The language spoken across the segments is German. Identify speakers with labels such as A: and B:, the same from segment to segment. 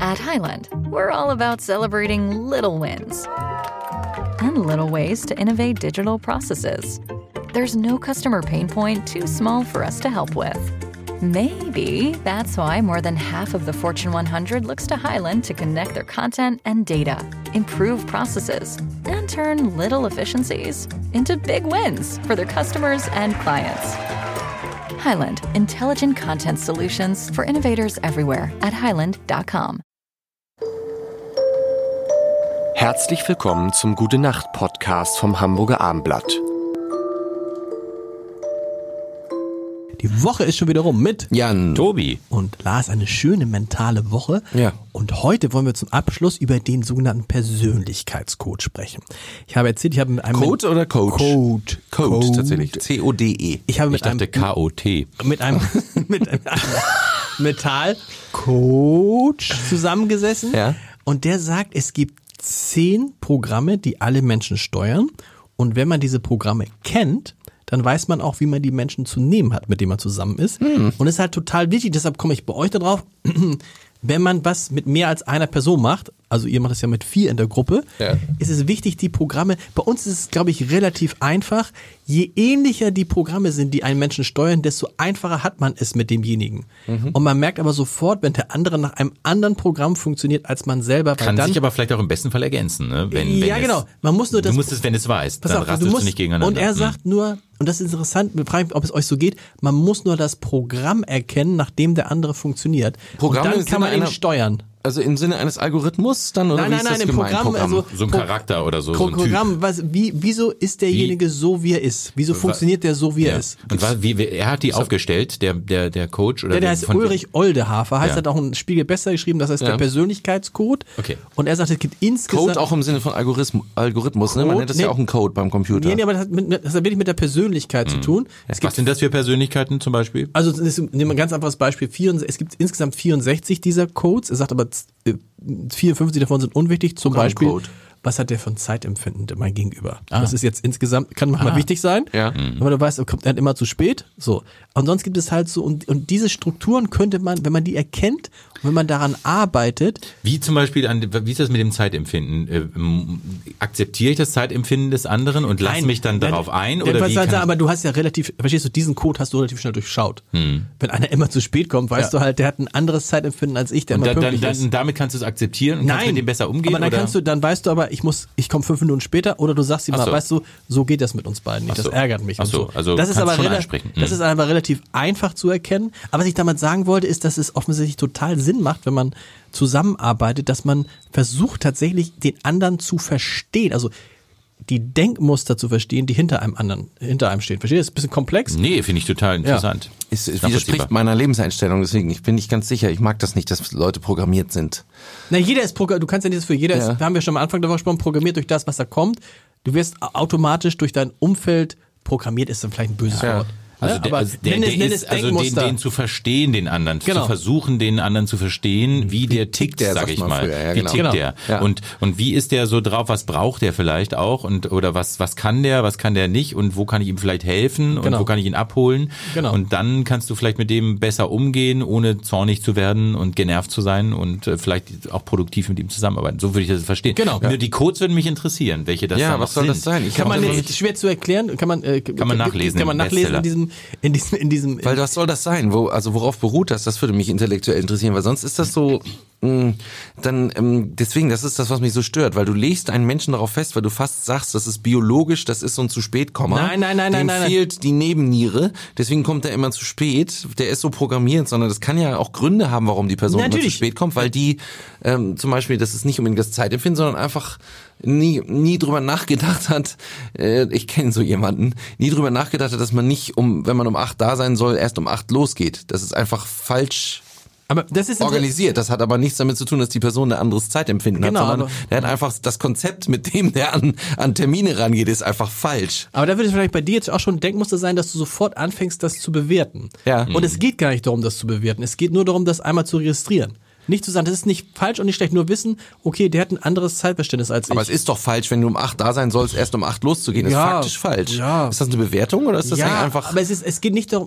A: At Highland, we're all about celebrating little wins and little ways to innovate digital processes. There's no customer pain point too small for us to help with. Maybe that's why more than half of the Fortune 100 looks to Highland to connect their content and data, improve processes, and turn little efficiencies into big wins for their customers and clients. Highland, intelligent content solutions for innovators everywhere at highland.com.
B: Herzlich willkommen zum Gute-Nacht-Podcast vom Hamburger Abendblatt.
C: Die Woche ist schon wieder rum mit
B: Jan,
C: Tobi und Lars. Eine schöne mentale Woche.
B: Ja.
C: Und heute wollen wir zum Abschluss über den sogenannten Persönlichkeitscode sprechen. Ich habe erzählt, ich habe mit einem...
B: Code oder Coach? Code tatsächlich. C-O-D-E.
C: Ich habe
D: Ich dachte K-O-T.
C: mit einem Metall-Coach zusammengesessen.
B: Ja.
C: Und der sagt, es gibt 10 Programme, die alle Menschen steuern. Und wenn man diese Programme kennt, dann weiß man auch, wie man die Menschen zu nehmen hat, mit denen man zusammen ist. Und das ist halt total wichtig, deshalb komme ich bei euch darauf, wenn man was mit mehr als einer Person macht, also ihr macht es ja mit 4 in der Gruppe, ist es wichtig, die Programme, bei uns ist es, glaube ich, relativ einfach, je ähnlicher die Programme sind, die einen Menschen steuern, desto einfacher hat man es mit demjenigen. Und man merkt aber sofort, wenn der andere nach einem anderen Programm funktioniert, als man selber.
D: Kann
C: dann,
D: sich aber vielleicht auch im besten Fall ergänzen, ne?
C: Ja, genau. Man muss nur das.
D: Du musst es, wenn es weißt,
C: Pass
D: dann
C: auf,
D: rastest du nicht gegeneinander.
C: Und er sagt nur, und das ist interessant, wir fragen, ob es euch so geht, man muss nur das Programm erkennen, nachdem der andere funktioniert.
B: Programme
C: und dann kann man ihn steuern.
B: Also im Sinne eines Algorithmus dann? Oder
C: Nein,
B: wie ist das
C: im
B: gemeint?
C: Programm. Also,
D: so ein Charakter oder so, so ein Typ.
C: Programm, wieso ist derjenige so, wie er ist? Wieso funktioniert der so, wie er ist?
D: Und er hat die aufgestellt, der Coach? Oder
C: Der heißt Ulrich Oldehafer, hat auch einen Spiegel besser geschrieben, das heißt der Persönlichkeitscode.
D: Okay.
C: Und er sagt, es gibt insgesamt...
B: Code auch im Sinne von Algorithmus, ne? Man nennt das ja auch einen Code beim Computer.
C: Nee, aber das hat wirklich mit der Persönlichkeit zu tun.
D: Was sind das für Persönlichkeiten zum Beispiel?
C: Also nehmen wir ein ganz einfaches Beispiel. Es gibt insgesamt 64 dieser Codes. Er sagt aber 54 davon sind unwichtig. Zum Beispiel, was hat der für ein Zeitempfinden mein Gegenüber? Das ist jetzt insgesamt, kann manchmal wichtig sein. Ja. Aber du weißt, er kommt immer zu spät. So. Und sonst gibt es halt so, und diese Strukturen könnte man, wenn man die erkennt und wenn man daran arbeitet.
D: Wie zum Beispiel, wie ist das mit dem Zeitempfinden? Akzeptiere ich das Zeitempfinden des anderen und lasse mich dann darauf ein? Oder wie
C: aber du hast ja relativ, verstehst du, diesen Code hast du relativ schnell durchschaut. Wenn einer immer zu spät kommt, weißt du halt, der hat ein anderes Zeitempfinden als ich, der immer pünktlich ist.
D: Und damit kannst du es akzeptieren und kannst mit dem besser umgehen?
C: Aber dann weißt du aber, ich komme 5 Minuten später, oder du sagst ihm mal, weißt du, so geht das mit uns beiden nicht, das ärgert mich.
D: Also
C: das ist aber relativ einfach zu erkennen. Aber was ich damit sagen wollte, ist, dass es offensichtlich total Sinn macht, wenn man zusammenarbeitet, dass man versucht tatsächlich den anderen zu verstehen, also die Denkmuster zu verstehen, die hinter einem stehen. Versteht ihr? Das ist ein bisschen komplex.
D: Nee, finde ich total interessant.
B: Es widerspricht meiner Lebenseinstellung, deswegen ich bin nicht ganz sicher. Ich mag das nicht, dass Leute programmiert sind.
C: Na, jeder ist programmiert. Du kannst ja nicht das für jeder ist, da haben wir schon am Anfang davon gesprochen, programmiert durch das, was da kommt. Du wirst automatisch durch dein Umfeld programmiert, ist dann vielleicht ein böses Wort.
D: Also den zu verstehen, den anderen, zu versuchen, den anderen zu verstehen, wie der tickt, sag ich mal. Wie tickt der? Ja. Und wie ist der so drauf, was braucht der vielleicht auch oder was kann der nicht und wo kann ich ihm vielleicht helfen und wo kann ich ihn abholen? Genau. Und dann kannst du vielleicht mit dem besser umgehen, ohne zornig zu werden und genervt zu sein und vielleicht auch produktiv mit ihm zusammenarbeiten. So würde ich das verstehen. Genau. Nur die Codes würden mich interessieren, welche das dann
B: was soll
D: sind.
B: das sein?
C: Schwer zu erklären, kann man nachlesen. Kann man nachlesen in diesem.
B: Weil was soll das sein? Worauf beruht das? Das würde mich intellektuell interessieren, weil sonst ist das so, deswegen, das ist das, was mich so stört, weil du legst einen Menschen darauf fest, weil du fast sagst, das ist biologisch, das ist so ein zu spät Komma.
C: Nein.
B: Dem fehlt die Nebenniere, deswegen kommt er immer zu spät, der ist so programmiert, sondern das kann ja auch Gründe haben, warum die Person immer zu spät kommt, weil die, zum Beispiel, das ist nicht unbedingt das Zeitempfinden, sondern einfach nie drüber nachgedacht hat, ich kenne so jemanden, nie drüber nachgedacht hat, dass man nicht wenn man um 8 da sein soll, erst um 8 losgeht. Das ist einfach falsch
C: Aber das ist
B: organisiert. Das hat aber nichts damit zu tun, dass die Person ein anderes Zeitempfinden hat, sondern der hat einfach das Konzept, mit dem der an Termine rangeht, ist einfach falsch.
C: Aber da würde es vielleicht bei dir jetzt auch schon ein Denkmuster sein, dass du sofort anfängst, das zu bewerten.
B: Ja.
C: Und es geht gar nicht darum, das zu bewerten. Es geht nur darum, das einmal zu registrieren. Nicht zu sagen, das ist nicht falsch und nicht schlecht, nur wissen, okay, der hat ein anderes Zeitverständnis als ich.
B: Aber es ist doch falsch, wenn du um 8 da sein sollst, erst um 8 loszugehen. Das ist faktisch falsch. Ja. Ist das eine Bewertung oder ist das einfach...
C: aber es geht nicht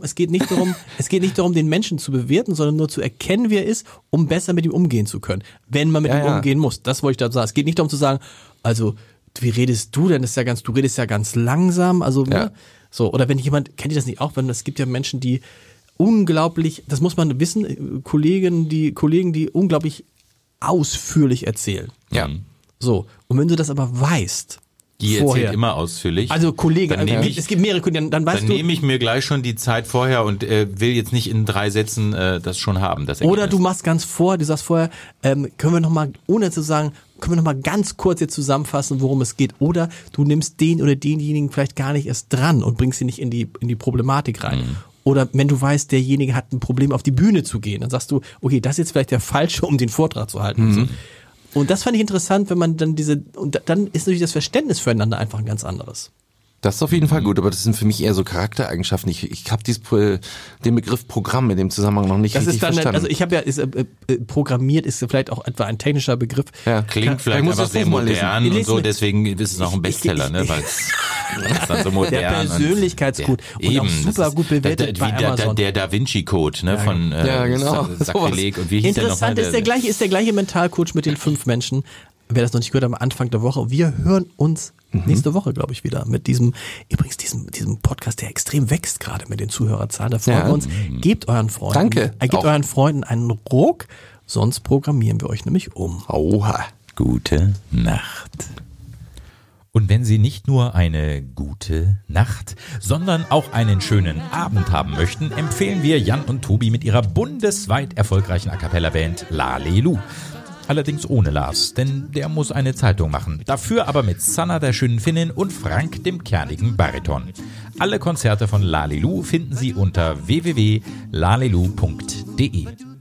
C: darum, den Menschen zu bewerten, sondern nur zu erkennen, wie er ist, um besser mit ihm umgehen zu können. Wenn man mit ihm umgehen muss. Das wollte ich da sagen. Es geht nicht darum zu sagen, also, wie redest du denn? Du redest ja ganz langsam, also, ne? So, oder wenn jemand, kennt ihr das nicht auch, es gibt ja Menschen, die unglaublich, das muss man wissen, Kollegen, die unglaublich ausführlich erzählen.
B: Ja.
C: So. Und wenn du das aber weißt,
D: die erzählt immer ausführlich.
C: Also Kollege, es gibt mehrere Kollegen, dann weißt du.
D: Dann nehme ich mir gleich schon die Zeit vorher und will jetzt nicht in 3 Sätzen das schon haben. Das
C: oder du machst du sagst vorher, können wir nochmal, ohne zu sagen, können wir nochmal ganz kurz jetzt zusammenfassen, worum es geht. Oder du nimmst den oder denjenigen vielleicht gar nicht erst dran und bringst ihn nicht in die Problematik rein. Mhm. Oder wenn du weißt, derjenige hat ein Problem, auf die Bühne zu gehen, dann sagst du, okay, das ist jetzt vielleicht der Falsche, um den Vortrag zu halten. Mhm. Und das fand ich interessant, wenn man dann und dann ist natürlich das Verständnis füreinander einfach ein ganz anderes.
B: Das ist auf jeden Fall gut, aber das sind für mich eher so Charaktereigenschaften. Ich habe den Begriff Programm in dem Zusammenhang noch nicht richtig verstanden.
C: Also ich habe programmiert ist vielleicht auch etwa ein technischer Begriff.
D: Ja, klingt vielleicht einfach sehr modern und so, deswegen ist es auch ein Bestseller, ne, weil es dann so modern.
C: Der Persönlichkeitscode und auch super gut bewertet bei Amazon.
D: Der Da Vinci Code, ne, von
B: genau.
D: Sakrileg und wie hieß der nochmal?
C: Interessant ist der gleiche Mentalcoach mit den 5 Menschen. Wer das noch nicht gehört hat, am Anfang der Woche. Wir hören uns nächste Woche, glaube ich, wieder mit diesem Podcast, der extrem wächst gerade mit den Zuhörerzahlen. Da freuen wir uns. Gebt euren Freunden, euren Freunden einen Ruck, sonst programmieren wir euch nämlich um.
B: Oha.
D: Gute Nacht. Und wenn Sie nicht nur eine gute Nacht, sondern auch einen schönen Abend haben möchten, empfehlen wir Jan und Tobi mit ihrer bundesweit erfolgreichen A-Cappella-Band Lalelu. Allerdings ohne Lars, denn der muss eine Zeitung machen. Dafür aber mit Sanna, der schönen Finnin, und Frank, dem kernigen Bariton. Alle Konzerte von Lalelu finden Sie unter www.lalelu.de.